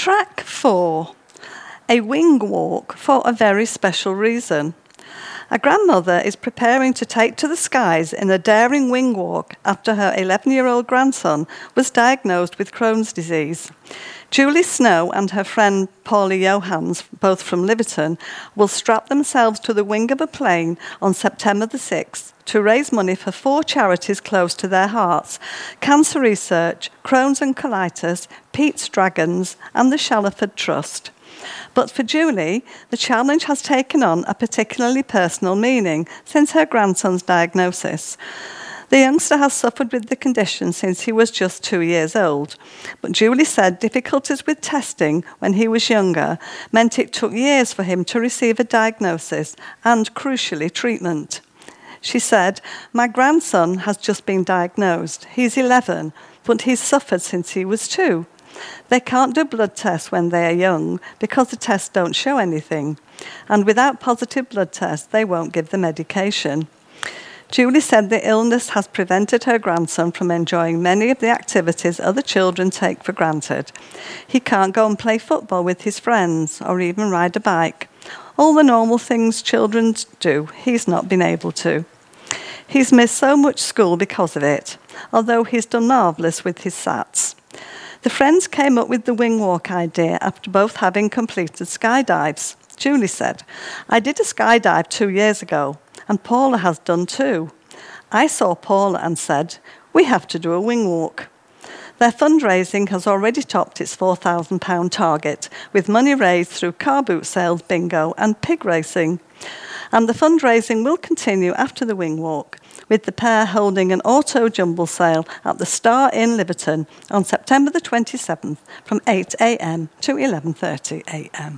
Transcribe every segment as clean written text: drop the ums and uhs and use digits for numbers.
Track 4. A wing walk for a very special reason. A grandmother is preparing to take to the skies in a daring wing walk after her 11-year-old grandson was diagnosed with Crohn's disease. Julie Snow and her friend Paula Johans, both from Liverton, will strap themselves to the wing of a plane on September the 6th to raise money for 4 charities close to their hearts: Cancer Research, Crohn's and Colitis, Pete's Dragons, and the Shallowford Trust. But for Julie, the challenge has taken on a particularly personal meaning since her grandson's diagnosis. The youngster has suffered with the condition since he was just 2 years old. But Julie said difficulties with testing when he was younger meant it took years for him to receive a diagnosis and, crucially, treatment. She said, "My grandson has just been diagnosed. He's 11, but he's suffered since he was 2. They can't do blood tests when they are young because the tests don't show anything. And without positive blood tests, they won't give the medication." Julie said the illness has prevented her grandson from enjoying many of the activities other children take for granted. He can't go and play football with his friends or even ride a bike. All the normal things children do, he's not been able to. He's missed so much school because of it, although he's done marvellous with his SATs. The friends came up with the wing walk idea after both having completed skydives. Julie said, "I did a skydive 2 years ago, and Paula has done too. I saw Paula and said, we have to do a wing walk." Their fundraising has already topped its £4,000 target, with money raised through car boot sales, bingo, and pig racing. And the fundraising will continue after the wing walk, with the pair holding an auto jumble sale at the Star in Liverton on September the 27th from 8 a.m. to 11:30 a.m.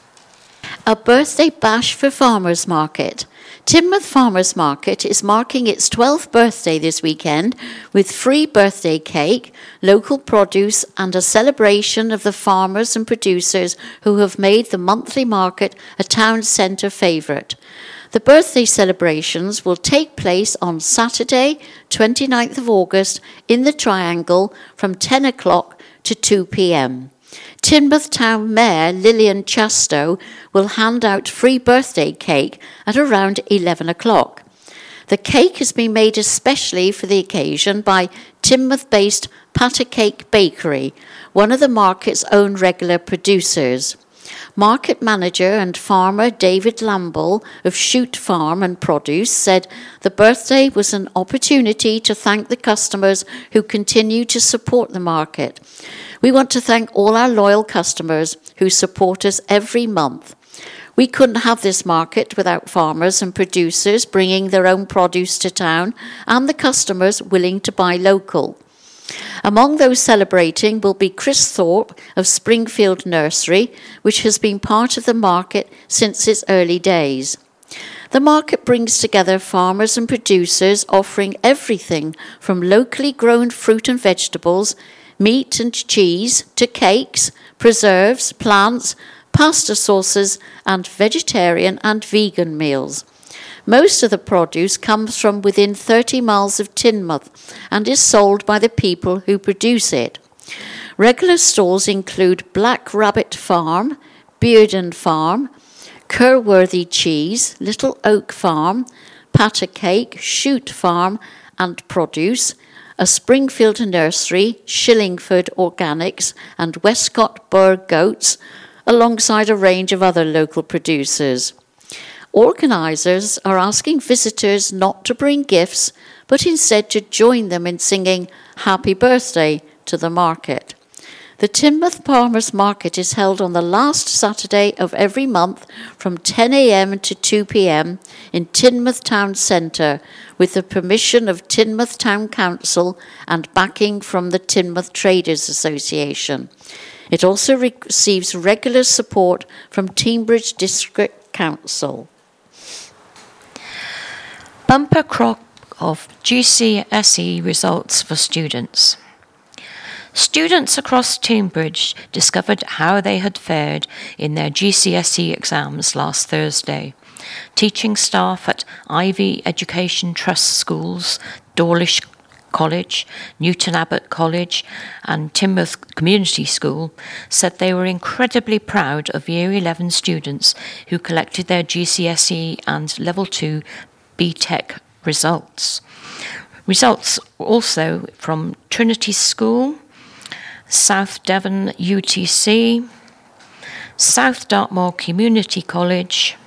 A birthday bash for Farmers Market. Teignmouth Farmers Market is marking its 12th birthday this weekend with free birthday cake, local produce, and a celebration of the farmers and producers who have made the monthly market a town centre favourite. The birthday celebrations will take place on Saturday, 29th of August, in the Triangle from 10 o'clock to 2 p.m. Teignmouth Town Mayor Lillian Chasto will hand out free birthday cake at around 11 o'clock. The cake has been made especially for the occasion by Teignmouth-based Patter Cake Bakery, one of the market's own regular producers. Market manager and farmer David Lamble of Shoot Farm and Produce said the birthday was an opportunity to thank the customers who continue to support the market. "We want to thank all our loyal customers who support us every month. We couldn't have this market without farmers and producers bringing their own produce to town and the customers willing to buy local." Among those celebrating will be Chris Thorpe of Springfield Nursery, which has been part of the market since its early days. The market brings together farmers and producers offering everything from locally grown fruit and vegetables, meat and cheese, to cakes, preserves, plants, pasta sauces, and vegetarian and vegan meals. Most of the produce comes from within 30 miles of Teignmouth and is sold by the people who produce it. Regular stalls include Black Rabbit Farm, Bearden Farm, Kerworthy Cheese, Little Oak Farm, Patter Cake, Shoot Farm and Produce, a Springfield Nursery, Shillingford Organics and Westcott Burr Goats, alongside a range of other local producers. Organisers are asking visitors not to bring gifts, but instead to join them in singing Happy Birthday to the market. The Teignmouth Farmers Market is held on the last Saturday of every month from 10 a.m. to 2 p.m. in Teignmouth Town Centre, with the permission of Teignmouth Town Council and backing from the Teignmouth Traders Association. It also receives regular support from Teignbridge District Council. Bumper crop of GCSE results for students. Students across Teignbridge discovered how they had fared in their GCSE exams last Thursday. Teaching staff at Ivy Education Trust Schools, Dawlish College, Newton Abbot College and Teignmouth Community School said they were incredibly proud of Year 11 students who collected their GCSE and Level 2 BTEC results. Results also from Trinity School, South Devon UTC, South Dartmoor Community College,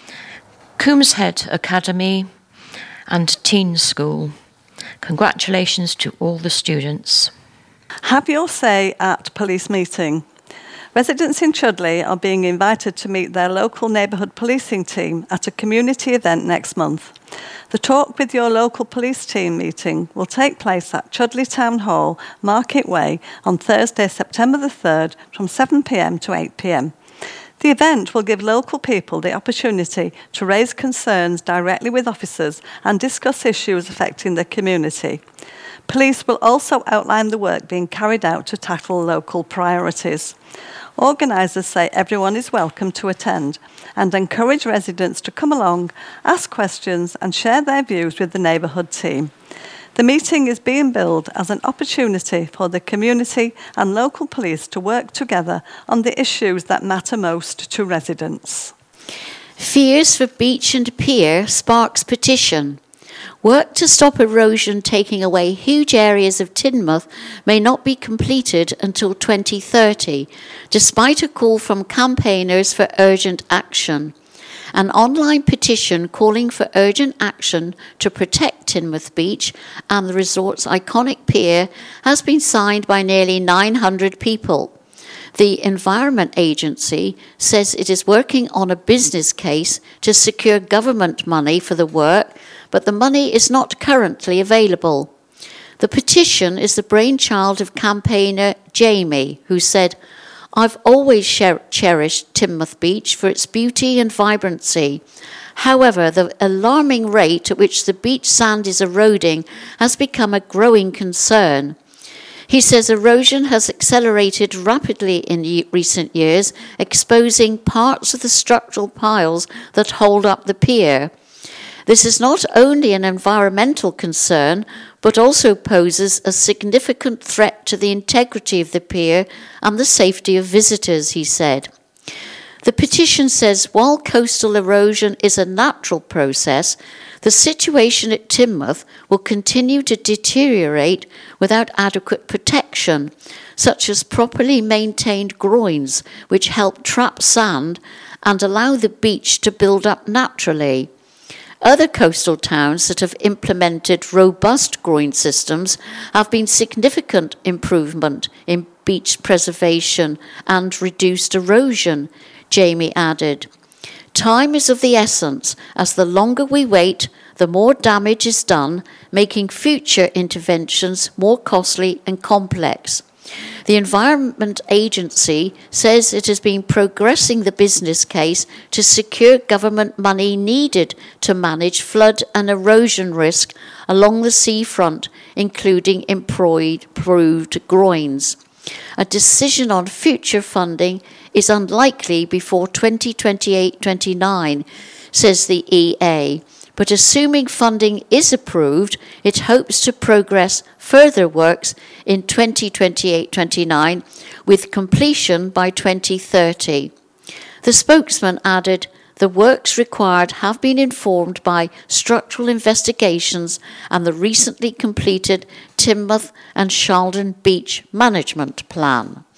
Coombs Head Academy and Teen School. Congratulations to all the students. Have your say at police meeting. Residents in Chudley are being invited to meet their local neighbourhood policing team at a community event next month. The Talk with Your Local Police Team meeting will take place at Chudley Town Hall, Market Way, on Thursday, September the 3rd from 7 p.m. to 8 p.m. The event will give local people the opportunity to raise concerns directly with officers and discuss issues affecting the community. Police will also outline the work being carried out to tackle local priorities. Organisers say everyone is welcome to attend and encourage residents to come along, ask questions and share their views with the neighbourhood team. The meeting is being billed as an opportunity for the community and local police to work together on the issues that matter most to residents. Fears for beach and pier sparks petition. Work to stop erosion taking away huge areas of Teignmouth may not be completed until 2030, despite a call from campaigners for urgent action. An online petition calling for urgent action to protect Teignmouth Beach and the resort's iconic pier has been signed by nearly 900 people. The Environment Agency says it is working on a business case to secure government money for the work, but the money is not currently available. The petition is the brainchild of campaigner Jamie, who said, "I've always cherished Teignmouth Beach for its beauty and vibrancy. However, the alarming rate at which the beach sand is eroding has become a growing concern." He says erosion has accelerated rapidly in recent years, exposing parts of the structural piles that hold up the pier. This is not only an environmental concern, but also poses a significant threat to the integrity of the pier and the safety of visitors, he said. The petition says while coastal erosion is a natural process, the situation at Teignmouth will continue to deteriorate without adequate protection, such as properly maintained groins, which help trap sand and allow the beach to build up naturally. Other coastal towns that have implemented robust groin systems have been significant improvement in beach preservation and reduced erosion, Jamie added. Time is of the essence, as the longer we wait, the more damage is done, making future interventions more costly and complex. The Environment Agency says it has been progressing the business case to secure government money needed to manage flood and erosion risk along the seafront, including improved groins. A decision on future funding is unlikely before 2028-29, says the EA. But assuming funding is approved, it hopes to progress further works in 2028-29 with completion by 2030. The spokesman added, the works required have been informed by structural investigations and the recently completed Teignmouth and Shaldon Beach Management Plan.